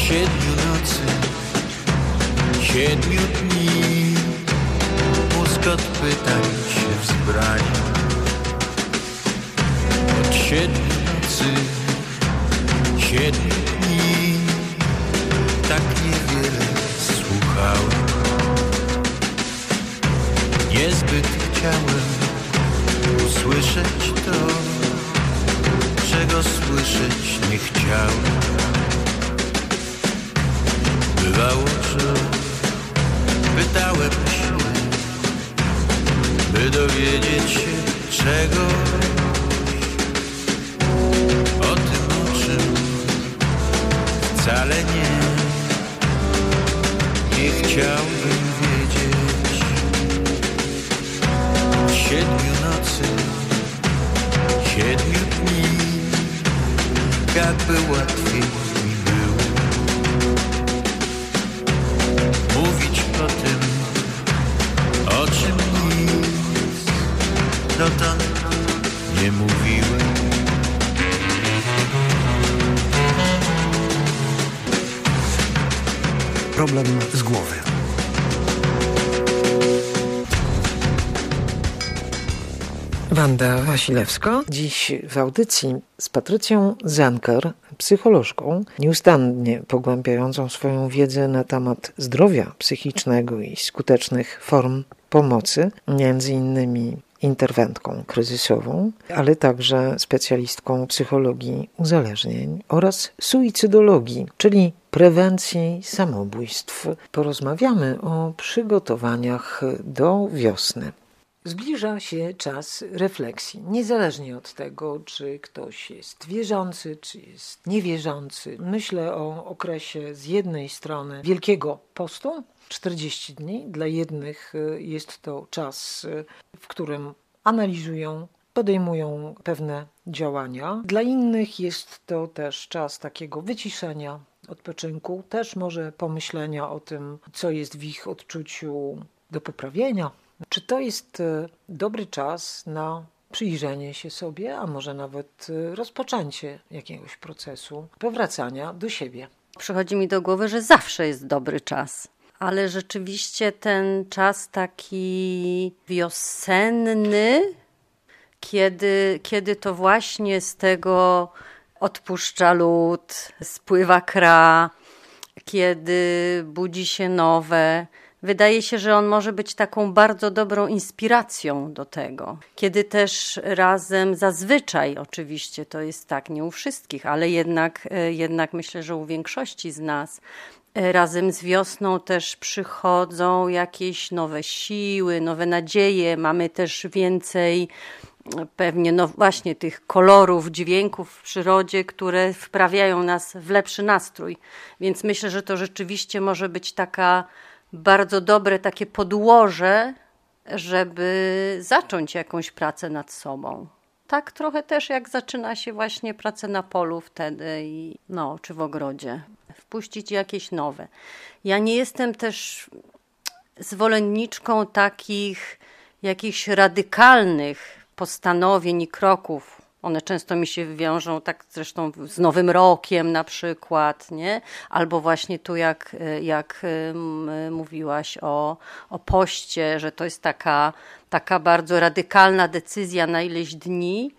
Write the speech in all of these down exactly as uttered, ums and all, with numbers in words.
siedmiu nocy, siedmiu dni, mózg od pytań się wzbraniał. Od siedmiu nocy, siedmiu dni, tak niewiele słuchałem. Niezbyt chciałem usłyszeć to, czego słyszeć nie chciałem. Bywało, że pytałem się, by dowiedzieć się czegoś o tym, o czym wcale nie, nie chciałbym wiedzieć. Siedmiu nocy, siedmiu dni, jakby łatwiej mi było mówić o tym, o czym nic dotąd nie mówiłem. Problem z głowy. Wanda Wasilewska. Dziś w audycji z Patrycją Zenker, psycholożką, nieustannie pogłębiającą swoją wiedzę na temat zdrowia psychicznego i skutecznych form pomocy, między innymi interwentką kryzysową, ale także specjalistką psychologii uzależnień oraz suicydologii, czyli prewencji samobójstw. Porozmawiamy o przygotowaniach do wiosny. Zbliża się czas refleksji, niezależnie od tego, czy ktoś jest wierzący, czy jest niewierzący. Myślę o okresie z jednej strony Wielkiego Postu, czterdzieści dni. Dla jednych jest to czas, w którym analizują, podejmują pewne działania. Dla innych jest to też czas takiego wyciszenia, odpoczynku, też może pomyślenia o tym, co jest w ich odczuciu do poprawienia. Czy to jest dobry czas na przyjrzenie się sobie, a może nawet rozpoczęcie jakiegoś procesu powracania do siebie? Przychodzi mi do głowy, że zawsze jest dobry czas, ale rzeczywiście ten czas taki wiosenny, kiedy, kiedy to właśnie z tego odpuszcza lód, spływa kra, kiedy budzi się nowe. Wydaje się, że on może być taką bardzo dobrą inspiracją do tego. Kiedy też razem, zazwyczaj oczywiście to jest tak, nie u wszystkich, ale jednak, jednak myślę, że u większości z nas, razem z wiosną też przychodzą jakieś nowe siły, nowe nadzieje. Mamy też więcej pewnie no właśnie tych kolorów, dźwięków w przyrodzie, które wprawiają nas w lepszy nastrój. Więc myślę, że to rzeczywiście może być taka bardzo dobre takie podłoże, żeby zacząć jakąś pracę nad sobą. Tak trochę też jak zaczyna się właśnie pracę na polu wtedy i no, czy w ogrodzie. Wpuścić jakieś nowe. Ja nie jestem też zwolenniczką takich jakichś radykalnych postanowień i kroków. One często mi się wiążą tak zresztą z Nowym Rokiem na przykład, nie? Albo właśnie tu jak, jak mówiłaś o, o poście, że to jest taka, taka bardzo radykalna decyzja na ileś dni.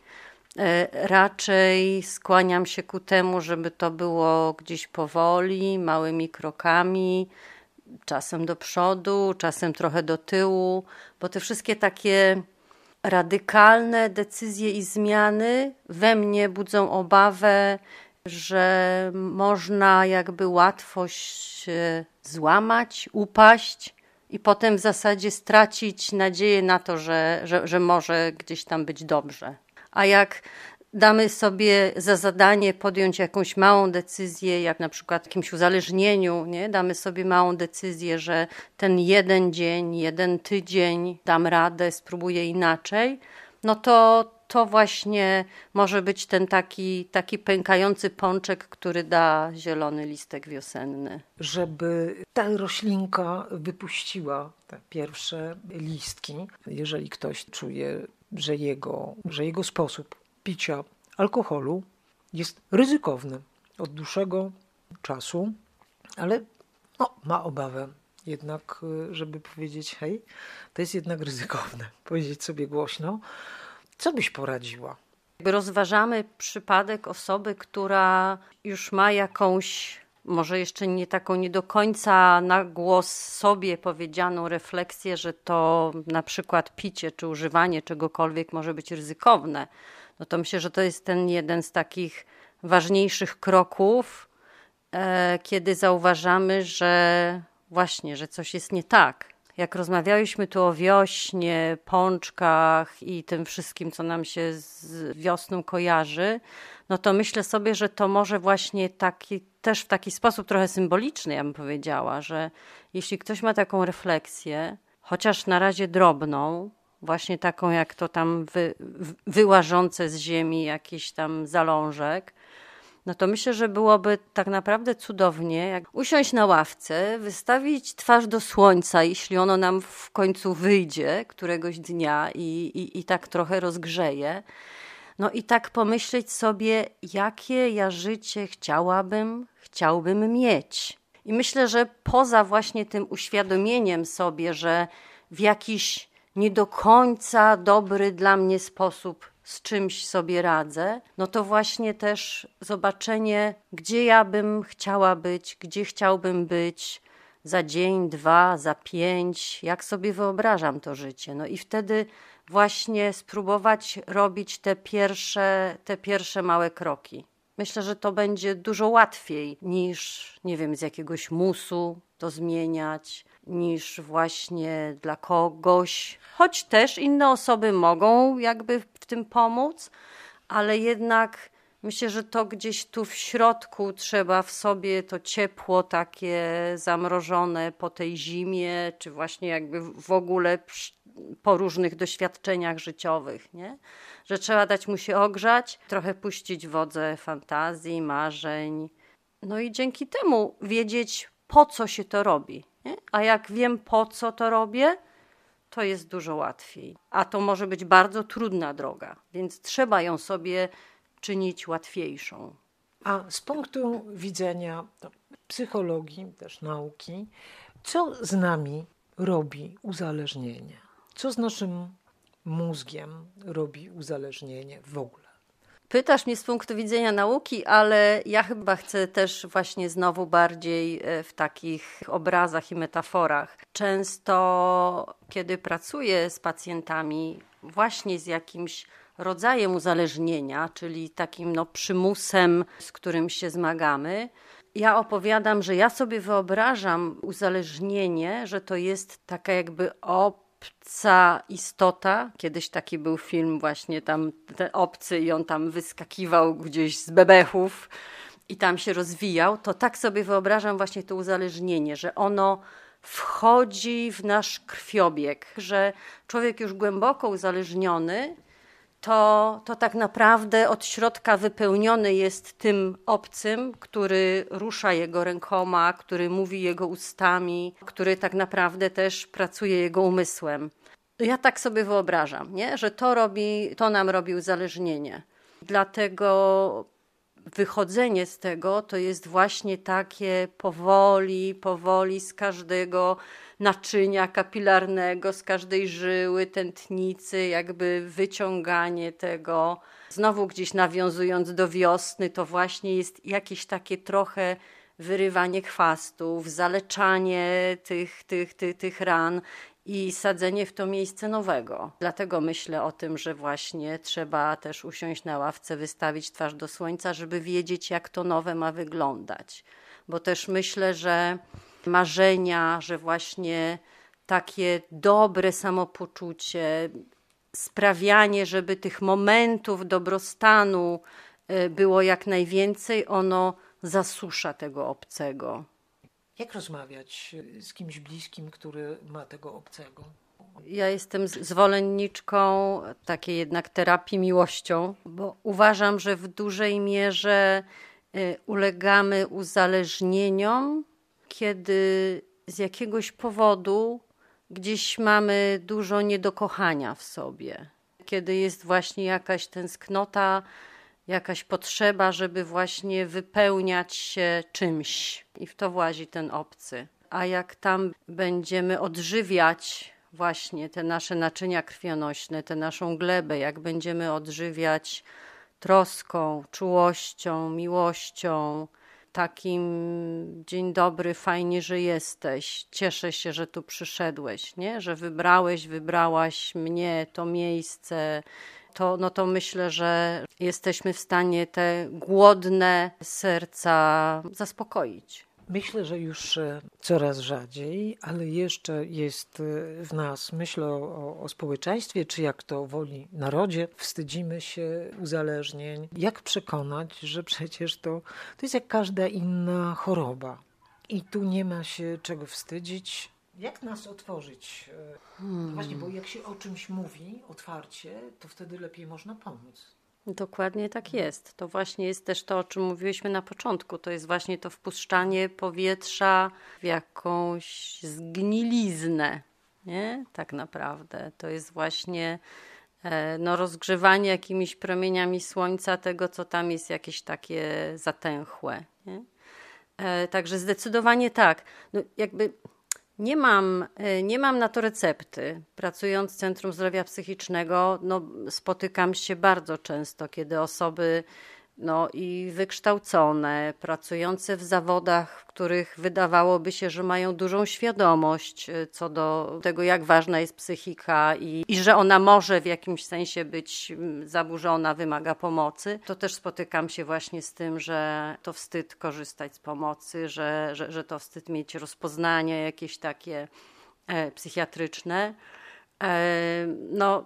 Raczej skłaniam się ku temu, żeby to było gdzieś powoli, małymi krokami, czasem do przodu, czasem trochę do tyłu, bo te wszystkie takie radykalne decyzje i zmiany we mnie budzą obawę, że można jakby łatwo się złamać, upaść i potem w zasadzie stracić nadzieję na to, że, że, że może gdzieś tam być dobrze. A jak damy sobie za zadanie podjąć jakąś małą decyzję, jak na przykład w jakimś uzależnieniu, nie? Damy sobie małą decyzję, że ten jeden dzień, jeden tydzień dam radę, spróbuję inaczej, no to to właśnie może być ten taki, taki pękający pączek, który da zielony listek wiosenny. Żeby ta roślinka wypuściła te pierwsze listki, jeżeli ktoś czuje, że jego, że jego sposób picia alkoholu jest ryzykowny od dłuższego czasu, ale no, ma obawę jednak, żeby powiedzieć hej, to jest jednak ryzykowne, powiedzieć sobie głośno. Co byś poradziła? Rozważamy przypadek osoby, która już ma jakąś, może jeszcze nie taką nie do końca na głos sobie powiedzianą refleksję, że to na przykład picie czy używanie czegokolwiek może być ryzykowne. No to myślę, że to jest ten jeden z takich ważniejszych kroków, e, kiedy zauważamy, że właśnie, że coś jest nie tak. Jak rozmawialiśmy tu o wiośnie, pączkach i tym wszystkim, co nam się z wiosną kojarzy, no to myślę sobie, że to może właśnie taki, też w taki sposób trochę symboliczny, ja bym powiedziała, że jeśli ktoś ma taką refleksję, chociaż na razie drobną, właśnie taką jak to tam wy, wyłażące z ziemi jakiś tam zalążek, no to myślę, że byłoby tak naprawdę cudownie, jak usiąść na ławce, wystawić twarz do słońca, jeśli ono nam w końcu wyjdzie któregoś dnia i, i, i tak trochę rozgrzeje. No i tak pomyśleć sobie, jakie ja życie chciałabym, chciałbym mieć. I myślę, że poza właśnie tym uświadomieniem sobie, że w jakiś nie do końca dobry dla mnie sposób z czymś sobie radzę, no to właśnie też zobaczenie, gdzie ja bym chciała być, gdzie chciałbym być za dzień, dwa, za pięć, jak sobie wyobrażam to życie. No i wtedy właśnie spróbować robić te pierwsze, te pierwsze małe kroki. Myślę, że to będzie dużo łatwiej niż, nie wiem, z jakiegoś musu to zmieniać, niż właśnie dla kogoś, choć też inne osoby mogą jakby w tym pomóc, ale jednak myślę, że to gdzieś tu w środku trzeba w sobie to ciepło takie zamrożone po tej zimie, czy właśnie jakby w ogóle po różnych doświadczeniach życiowych, nie? Że trzeba dać mu się ogrzać, trochę puścić wodze fantazji, marzeń, no i dzięki temu wiedzieć, po co się to robi. Nie? A jak wiem, po co to robię, to jest dużo łatwiej. A to może być bardzo trudna droga, więc trzeba ją sobie czynić łatwiejszą. A z punktu widzenia no, psychologii, też nauki, co z nami robi uzależnienie? Co z naszym mózgiem robi uzależnienie w ogóle? Pytasz mnie z punktu widzenia nauki, ale ja chyba chcę też właśnie znowu bardziej w takich obrazach i metaforach. Często, kiedy pracuję z pacjentami właśnie z jakimś rodzajem uzależnienia, czyli takim no, przymusem, z którym się zmagamy, ja opowiadam, że ja sobie wyobrażam uzależnienie, że to jest taka jakby obca istota. Kiedyś taki był film właśnie tam, ten obcy i on tam wyskakiwał gdzieś z bebechów i tam się rozwijał. To tak sobie wyobrażam właśnie to uzależnienie, że ono wchodzi w nasz krwiobieg, że człowiek już głęboko uzależniony, to, to tak naprawdę od środka wypełniony jest tym obcym, który rusza jego rękoma, który mówi jego ustami, który tak naprawdę też pracuje jego umysłem. Ja tak sobie wyobrażam, nie? Że to, robi, to nam robi uzależnienie. Dlatego wychodzenie z tego to jest właśnie takie powoli, powoli z każdego naczynia kapilarnego, z każdej żyły, tętnicy, jakby wyciąganie tego. Znowu gdzieś nawiązując do wiosny, to właśnie jest jakieś takie trochę wyrywanie chwastów, zaleczanie tych, tych, tych, tych ran i sadzenie w to miejsce nowego. Dlatego myślę o tym, że właśnie trzeba też usiąść na ławce, wystawić twarz do słońca, żeby wiedzieć, jak to nowe ma wyglądać. Bo też myślę, że marzenia, że właśnie takie dobre samopoczucie, sprawianie, żeby tych momentów dobrostanu było jak najwięcej, ono zasusza tego obcego. Jak rozmawiać z kimś bliskim, który ma tego obcego? Ja jestem zwolenniczką takiej jednak terapii miłością, bo uważam, że w dużej mierze ulegamy uzależnieniom, kiedy z jakiegoś powodu gdzieś mamy dużo niedokochania w sobie. Kiedy jest właśnie jakaś tęsknota jakaś potrzeba, żeby właśnie wypełniać się czymś i w to włazi ten obcy. A jak tam będziemy odżywiać właśnie te nasze naczynia krwionośne, tę naszą glebę, jak będziemy odżywiać troską, czułością, miłością, takim dzień dobry, fajnie, że jesteś, cieszę się, że tu przyszedłeś, nie? Że wybrałeś, wybrałaś mnie, to miejsce, to, no to myślę, że jesteśmy w stanie te głodne serca zaspokoić. Myślę, że już coraz rzadziej, ale jeszcze jest w nas, myślę o, o społeczeństwie, czy jak to woli narodzie, wstydzimy się uzależnień. Jak przekonać, że przecież to, to jest jak każda inna choroba i tu nie ma się czego wstydzić. Jak nas otworzyć? Hmm. Właśnie, bo jak się o czymś mówi otwarcie, to wtedy lepiej można pomóc. Dokładnie tak jest. To właśnie jest też to, o czym mówiłyśmy na początku. To jest właśnie to wpuszczanie powietrza w jakąś zgniliznę, nie? Tak naprawdę. To jest właśnie no, rozgrzewanie jakimiś promieniami słońca tego, co tam jest jakieś takie zatęchłe. Nie? Także zdecydowanie tak. No, jakby... Nie mam, nie mam na to recepty. Pracując w Centrum Zdrowia Psychicznego, no, spotykam się bardzo często, kiedy osoby no, i wykształcone, pracujące w zawodach, w których wydawałoby się, że mają dużą świadomość co do tego, jak ważna jest psychika i, i że ona może w jakimś sensie być zaburzona, wymaga pomocy, to też spotykam się właśnie z tym, że to wstyd korzystać z pomocy, że, że, że to wstyd mieć rozpoznania jakieś takie e, psychiatryczne. E, no,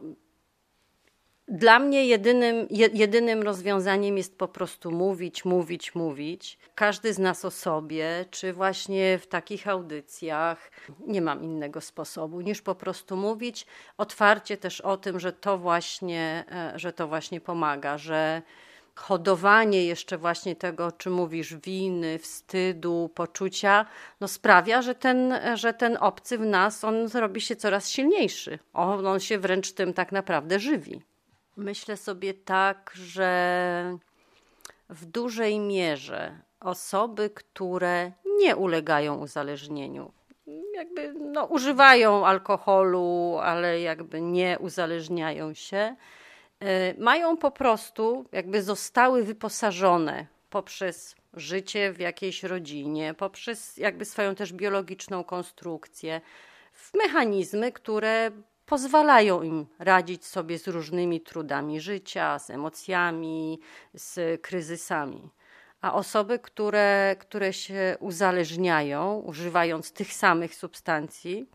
Dla mnie jedynym, jedynym rozwiązaniem jest po prostu mówić, mówić, mówić. Każdy z nas o sobie, czy właśnie w takich audycjach, nie mam innego sposobu niż po prostu mówić otwarcie też o tym, że to właśnie, że to właśnie pomaga, że hodowanie jeszcze właśnie tego, o czym mówisz, winy, wstydu, poczucia, no sprawia, że ten, że ten obcy w nas, on robi się coraz silniejszy. On, on się wręcz tym tak naprawdę żywi. Myślę sobie tak, że w dużej mierze osoby, które nie ulegają uzależnieniu, jakby no, używają alkoholu, ale jakby nie uzależniają się, mają po prostu, jakby zostały wyposażone poprzez życie w jakiejś rodzinie, poprzez jakby swoją też biologiczną konstrukcję, w mechanizmy, które pozwalają im radzić sobie z różnymi trudami życia, z emocjami, z kryzysami. A osoby, które, które się uzależniają, używając tych samych substancji,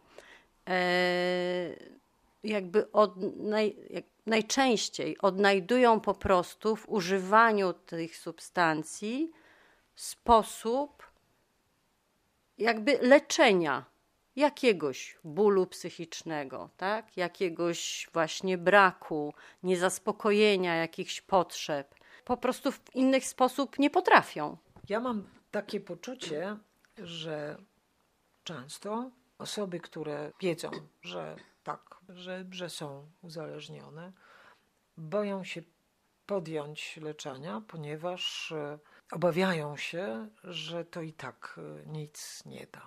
jakby od naj, jak najczęściej odnajdują po prostu w używaniu tych substancji sposób jakby leczenia jakiegoś bólu psychicznego, tak? Jakiegoś właśnie braku, niezaspokojenia jakichś potrzeb. Po prostu w inny sposób nie potrafią. Ja mam takie poczucie, że często osoby, które wiedzą, że tak, że, że są uzależnione, boją się podjąć leczenia, ponieważ obawiają się, że to i tak nic nie da.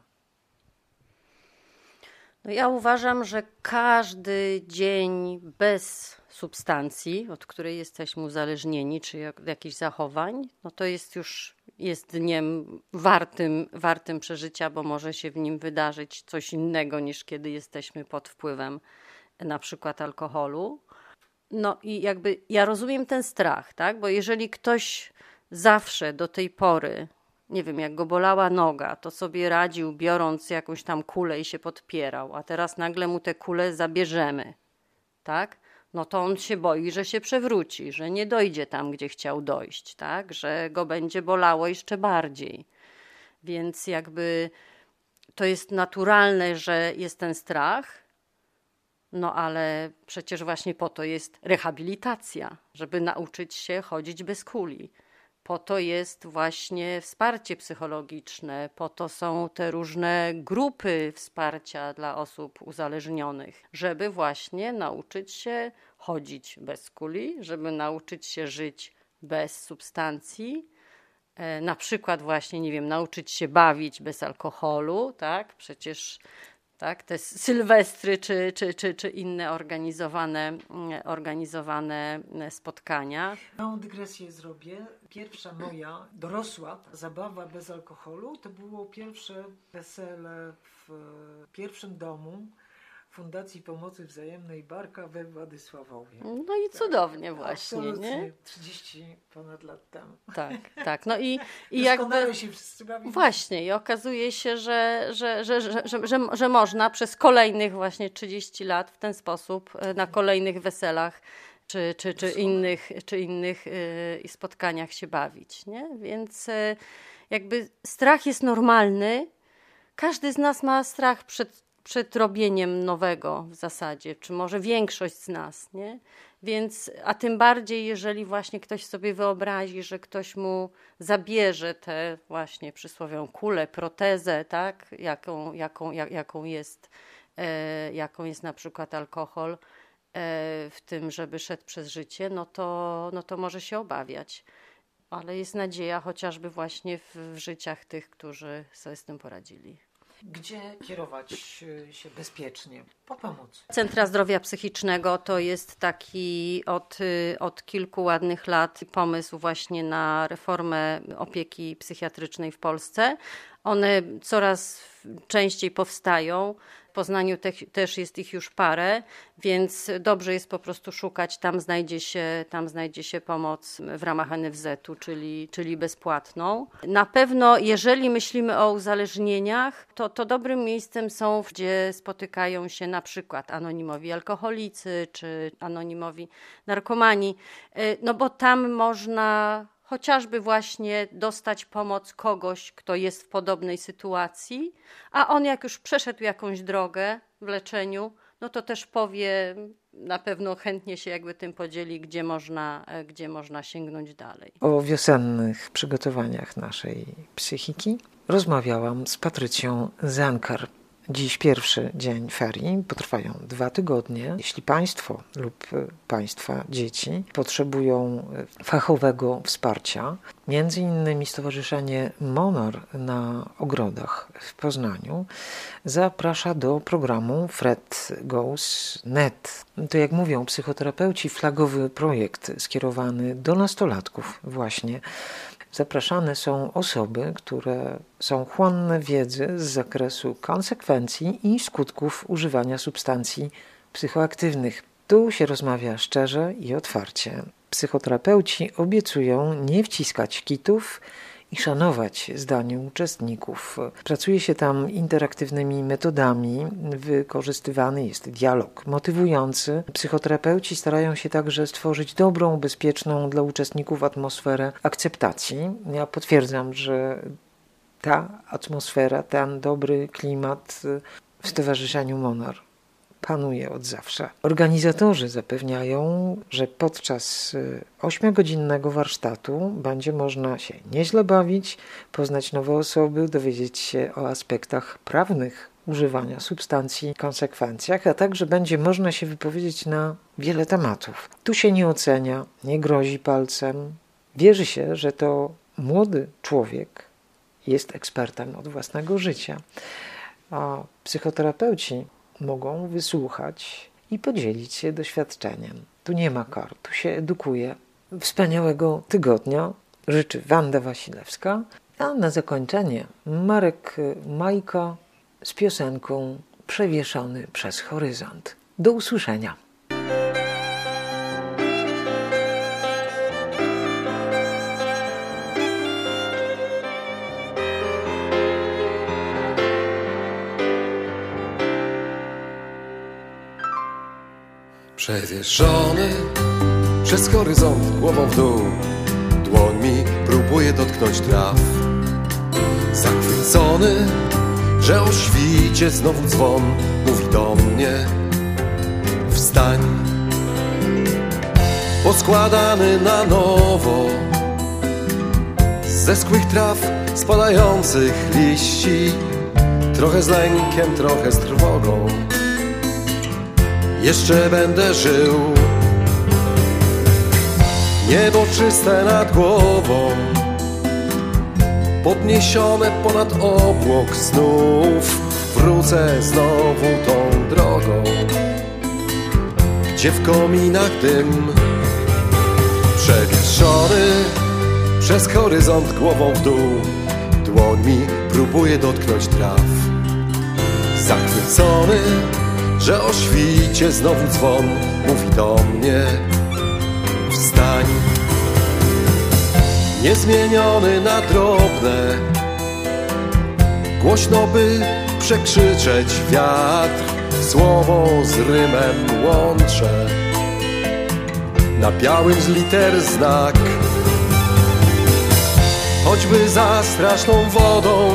No ja uważam, że każdy dzień bez substancji, od której jesteśmy uzależnieni, czy jak, jakichś zachowań, no to jest już jest dniem wartym, wartym przeżycia, bo może się w nim wydarzyć coś innego niż kiedy jesteśmy pod wpływem na przykład alkoholu. No i jakby ja rozumiem ten strach, tak? Bo jeżeli ktoś zawsze do tej pory, nie wiem, jak go bolała noga, to sobie radził biorąc jakąś tam kulę i się podpierał, a teraz nagle mu tę kulę zabierzemy, tak? No to on się boi, że się przewróci, że nie dojdzie tam, gdzie chciał dojść, tak? Że go będzie bolało jeszcze bardziej. Więc jakby to jest naturalne, że jest ten strach, no ale przecież właśnie po to jest rehabilitacja, żeby nauczyć się chodzić bez kuli. Po to jest właśnie wsparcie psychologiczne, po to są te różne grupy wsparcia dla osób uzależnionych, żeby właśnie nauczyć się chodzić bez kuli, żeby nauczyć się żyć bez substancji. Na przykład właśnie, nie wiem, nauczyć się bawić bez alkoholu, tak? Przecież tak, te sylwestry czy, czy, czy, czy inne organizowane, organizowane spotkania. Małą dygresję zrobię. Pierwsza moja dorosła zabawa bez alkoholu to było pierwsze wesele w pierwszym domu Fundacji Pomocy Wzajemnej Barka we Władysławowie. No i cudownie tak, właśnie, nie? trzydzieści ponad lat temu. Tak, tak. No i, i Doskonale jakby się wszyscy bawili. Właśnie i okazuje się, że, że, że, że, że, że, że można przez kolejnych właśnie trzydzieści lat w ten sposób na kolejnych weselach czy, czy, czy innych, czy innych y, spotkaniach się bawić, nie? Więc y, jakby strach jest normalny. Każdy z nas ma strach przed przed robieniem nowego w zasadzie, czy może większość z nas, nie? Więc, a tym bardziej, jeżeli właśnie ktoś sobie wyobrazi, że ktoś mu zabierze tę właśnie przysłowiową kulę, protezę, tak? Jaką, jaką, jak, jaką, jest, e, jaką jest na przykład alkohol e, w tym, żeby szedł przez życie, no to, no to może się obawiać. Ale jest nadzieja chociażby właśnie w, w życiach tych, którzy sobie z tym poradzili. Gdzie kierować się bezpiecznie? Po pomoc. Centra Zdrowia Psychicznego to jest taki od, od kilku ładnych lat pomysł właśnie na reformę opieki psychiatrycznej w Polsce. One coraz częściej powstają. W Poznaniu te, też jest ich już parę, więc dobrze jest po prostu szukać. Tam znajdzie się, tam znajdzie się pomoc w ramach en ef zetu, czyli, czyli bezpłatną. Na pewno, jeżeli myślimy o uzależnieniach, to, to dobrym miejscem są, gdzie spotykają się na przykład anonimowi alkoholicy czy anonimowi narkomani, no bo tam można chociażby właśnie dostać pomoc kogoś, kto jest w podobnej sytuacji, a on jak już przeszedł jakąś drogę w leczeniu, no to też powie, na pewno chętnie się jakby tym podzieli, gdzie można, gdzie można sięgnąć dalej. O wiosennych przygotowaniach naszej psychiki rozmawiałam z Patrycją Zankar. Dziś pierwszy dzień ferii, potrwają dwa tygodnie. Jeśli Państwo lub Państwa dzieci potrzebują fachowego wsparcia, między innymi Stowarzyszenie Monar na Ogrodach w Poznaniu zaprasza do programu Fred Goes Net. To, jak mówią psychoterapeuci, flagowy projekt skierowany do nastolatków właśnie. Zapraszane są osoby, które są chłonne wiedzy z zakresu konsekwencji i skutków używania substancji psychoaktywnych. Tu się rozmawia szczerze i otwarcie. Psychoterapeuci obiecują nie wciskać kitów i szanować zdanie uczestników. Pracuje się tam interaktywnymi metodami, wykorzystywany jest dialog motywujący. Psychoterapeuci starają się także stworzyć dobrą, bezpieczną dla uczestników atmosferę akceptacji. Ja potwierdzam, że ta atmosfera, ten dobry klimat w Stowarzyszeniu Monar panuje od zawsze. Organizatorzy zapewniają, że podczas ośmiogodzinnego warsztatu będzie można się nieźle bawić, poznać nowe osoby, dowiedzieć się o aspektach prawnych używania substancji, konsekwencjach, a także będzie można się wypowiedzieć na wiele tematów. Tu się nie ocenia, nie grozi palcem. Wierzy się, że to młody człowiek jest ekspertem od własnego życia, a psychoterapeuci mogą wysłuchać i podzielić się doświadczeniem. Tu nie ma kar, tu się edukuje. Wspaniałego tygodnia życzy Wanda Wasilewska, a na zakończenie Marek Majka z piosenką Przewieszony przez horyzont. Do usłyszenia. Przewieszony przez horyzont głową w dół, dłoń mi próbuje dotknąć traw. Zachwycony, że o świcie znowu dzwon mówi do mnie: wstań. Poskładany na nowo ze schłych traw, spadających liści, trochę z lękiem, trochę z trwogą. Jeszcze będę żył. Niebo czyste nad głową, podniesione ponad obłok, znów wrócę znowu tą drogą, gdzie w kominach dym, przewieszony przez horyzont głową w dół. Dłoń mi próbuje dotknąć traw, zachwycony, że o świcie znowu dzwon mówi do mnie: wstań. Niezmieniony na drobne, głośno by przekrzyczeć wiatr, słowo z rymem łączę, na białym z liter znak. Choćby za straszną wodą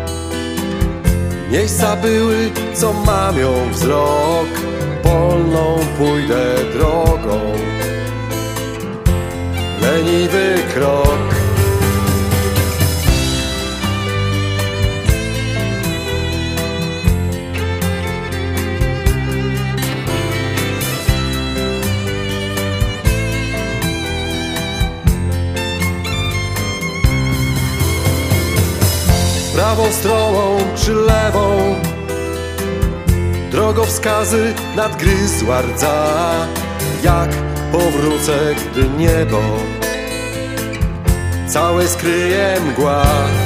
miejsca były, co mamią wzrok, polną pójdę drogą, leniwy krok. Prawą stroną czy lewą, drogowskazy nadgryzła rdza. Jak powrócę, gdy niebo całe skryje mgła?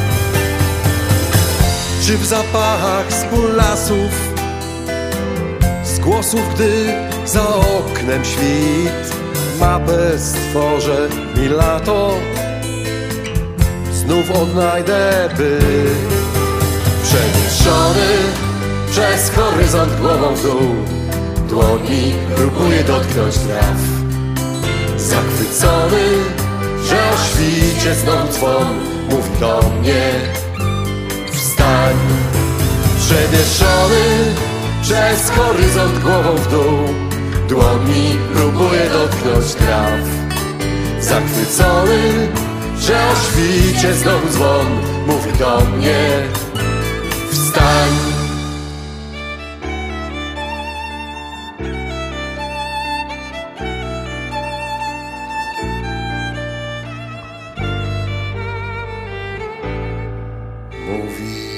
Czy w zapachach z pól lasów, z głosów, gdy za oknem świt, mapę stworzę mi lato, znów odnajdę, by przemieszczony przez horyzont głową w dół. Dłoni próbuje dotknąć traw, zachwycony, że o świcie znowu dzwon mówi do mnie: wstań. Przemieszczony przez horyzont głową w dół. Dłoni próbuje dotknąć traw, zachwycony, że o świcie znowu dzwon mówi do mnie: wstań. Mówi